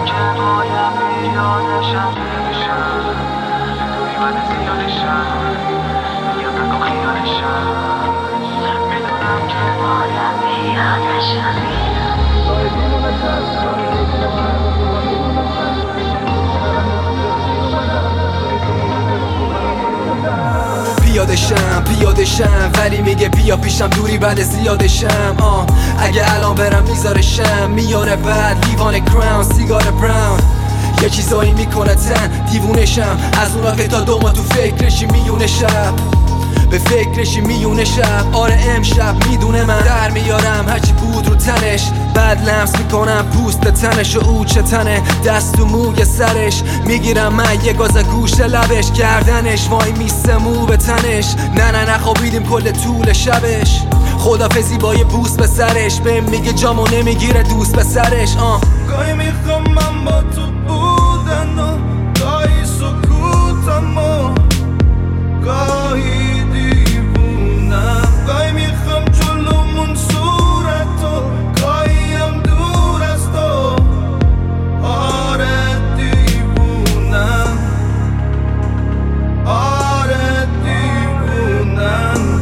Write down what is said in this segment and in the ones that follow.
که باید بیادشم نمیشم میدونی من زیادشم میگم نکن خیالشم میدونم که باید بیادشم پیادشم ولی میگه بیا پیشم دوری بعد زیادشم اگه الان برم میذارشم میاره بعد لیوان کراون سیگار براون یه چیزایی میکنه تن دیوونشم از اونا که تا دوما تو فکرشی میونه شب به فکرشی میونه شب آره امشب میدونه من در میارم هرچی بود رو تنش بعد لمس میکنم پوست تنش و او چه تنه دست و موی سرش میگیرم من یه گاز گوش لبش کردنش وای میسته مو به تنش نه خوابیدیم کل طول شبش خدافزی با یه بوس به سرش بهم میگه جامو نمیگیره دوست به سرش گاهی میخوام من با تو بودن و گاهی سکوتم و گاهی دیوونم گاهی میخوام جلومون صورت و گاهی هم دور از تو آره دیوونم آره دیوونم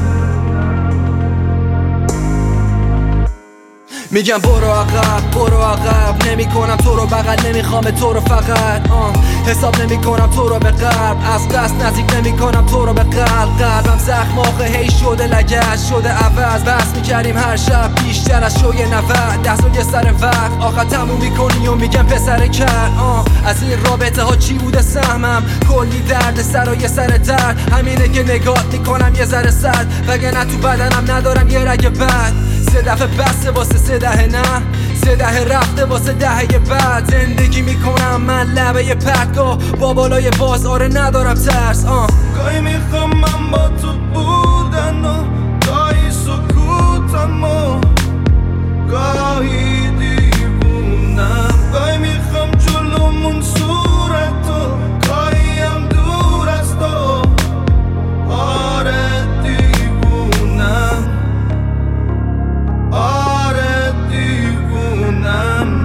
میگم برو عقب نمیکنم تو رو بغل نمیخوام تو رو فقط حساب نمیکنم تو رو به قلب از قصد نزدیک نمیکنم تو رو به قلبم زخم آخه هی شده لگد شده عوض بس میکردیم هر شب بیشتر از شوی 90 دست و یه سر وقت آخه تموم میکنی و میگم پسر کرد از این رابطه ها چی بوده سهمم کلی درد سر و یه سر درد همینه که نگاه میکنم یه ذره سرد وگرنه تو بدنم ندارم یه رگ بد 3 دفعه بسته واسه 3 دهه نه 3 دهه رفته واسه دهه بعد زندگی میکنم من لبه پرتگاه با بالای باز آره ندارم ترس گاهی میخوام من با تو بودن و گاهی سکوتم و گاهی دیوونم گاهی میخوام جلومون صورت و گاهی هم دور از تو آره دیوونم آره دیوونم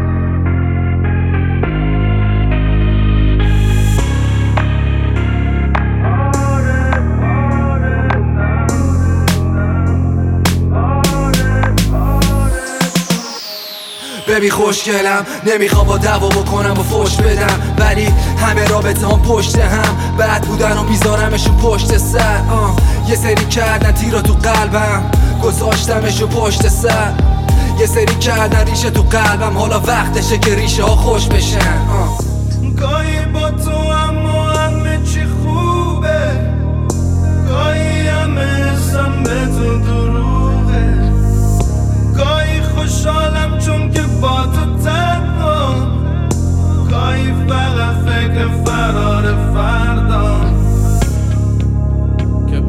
ببین خوشگلم نمیخوام با دعوا بکنم و فوش بدم ولی همه رابطه هم پشت هم بد بودن و بیزارمشون پشت سر یه سری کردن تیرا تو قلبم گذاشتمشو پشت سر یه سری کردن ریشه تو قلبم حالا وقتشه که ریشه ها خوش بشن گاهی با تو اما همه چی خوبه گاهی همه حسم به تو دروغه گاهی خوشحالم چون که با تو تنها گاهی فقط فکر فرار فردا که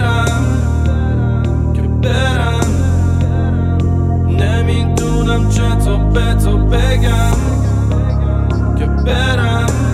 برم نمیدونم چطور به تو بگم که برم